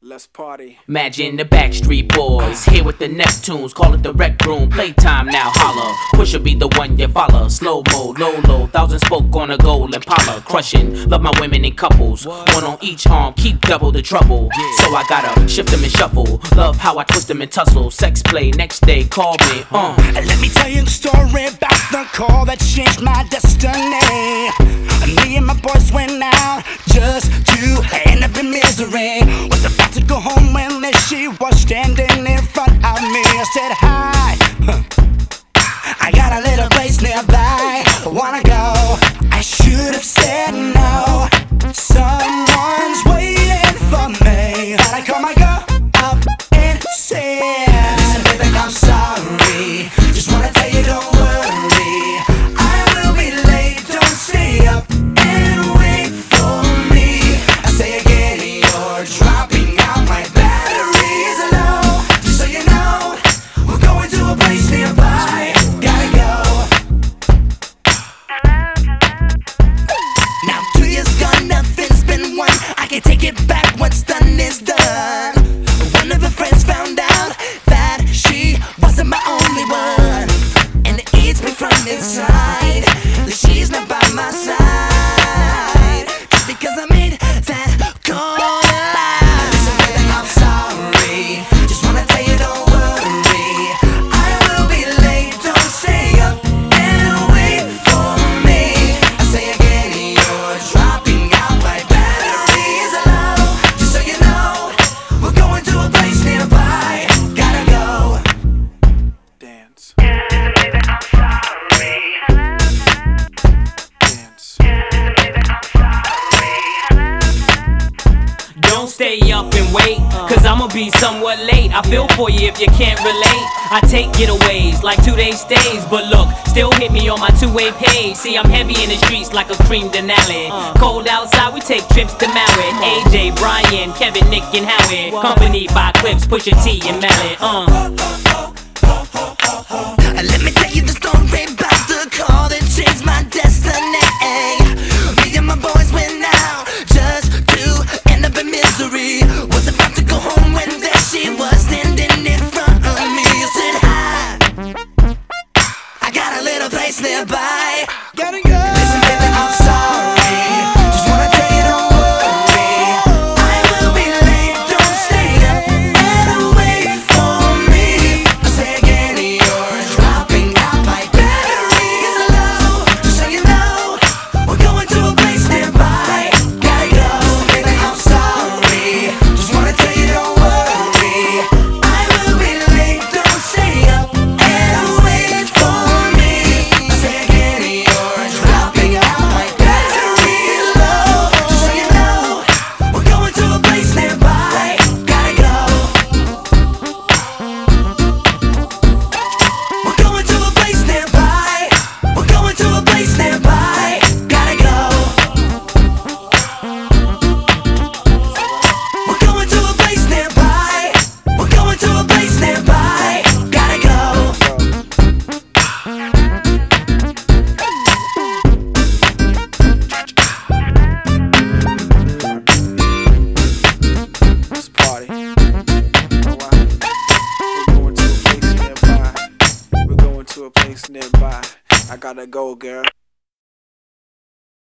Let's party. Imagine the Backstreet Boys here with the Neptunes, call it the rec room. Playtime now, holla. Pusha be the one you follow. Slow mo, low, thousand spoke on a gold Impala. Crushing, love my women in couples. One on each arm, keep double the trouble. So I gotta shift them and shuffle. Love how I twist them and tussle. Sex play, next day, call me. Let me tell you the story about the call that changed my destiny. Me and my boys went out just to end up in misery. Was about to go home when there she was standing in front of me. I said hi, I got a little place nearby, wanna go? I should have said no. Someone's waiting for me, but I call my girl up and said, listen baby, I'm sorry, just wanna tell you don't worry, I will be late, don't stay up and wait for me. I say again, you're dropping out, my batteries are low. Just so you know, we're going to a place nearby, gotta go. Now 2 years gone, nothing's been won, I can take it back, what's done is done. One of her friends found out that she wasn't my only one, and it eats me from inside that she's not by my side, just because I made that call. Listen baby, I'm sorry, just wanna tell you don't worry, I will be late, don't stay up and wait for me. I say again, you're dropping out, my batteries are low. Just so you know, we're going to a place nearby, gotta go. Dance. Don't stay up and wait, cause I'ma be somewhat late. I feel for you if you can't relate. I take getaways like 2-day stays, but look, still hit me on my two-way page. See, I'm heavy in the streets like a cream Denali. Cold outside, we take trips to Maui. AJ, Brian, Kevin, Nick, and Howie. Accompanied by Clips, Pusha T, and Mallet. Let me tell you the story about the call that changed my destiny. Me and my boys went out just to end up in misery. Was about to go home when there she was standing in front of me. I said hi, I got a little place nearby, gotta go. Listen baby, I'm sorry, just wanna tell you don't worry, I will be late, don't stay up and wait for me. I say again, you're dropping out, my batteries are low. Just so you know, we're going to a place nearby, gotta go. Listen baby, I'm sorry, just wanna tell you don't worry, I will be late, don't stay up and wait for me. I say again, you're dropping out, my batteries are low. Just so you know, we're going to a place nearby, gotta go. We're going to a place nearby, we're going to a place nearby, gotta go. We're going to a place nearby, we're going to a place nearby, gotta go. Let's party. Alright. We're going to a place nearby. We're going to a place nearby. I gotta go, girl.